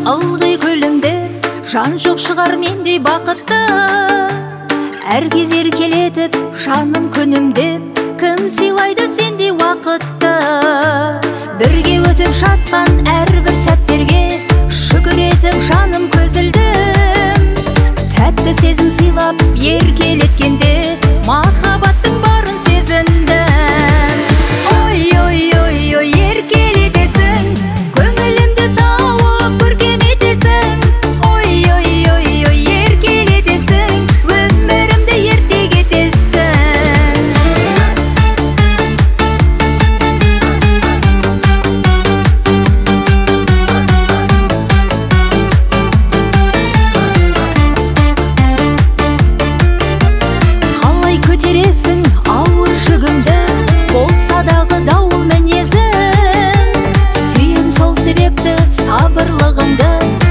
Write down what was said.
ылғи күлімді, жан жоқ шығар мендей бақытты. Әр кез еркелетіп, жаным күнімде, кім сыйлайды сендей уақытты. Бірге өтіп жатқан әрбір сәттерге шүкір етіп жаным көзілдім. Тәтті сезім сыйлап еркелеткенде махаббаттың барын сезіндім. Ой, ой, ой, ой, еркелетесің, көңілімді тауып көркем етесің. Ой, ой, ой, ой, еркелетесің, өмірімді ерте кетесің. Қалай көтересің ауыр жүгімді, болса дағы дауыл мінезің. Сүйем сол себепті сабырлығыңды,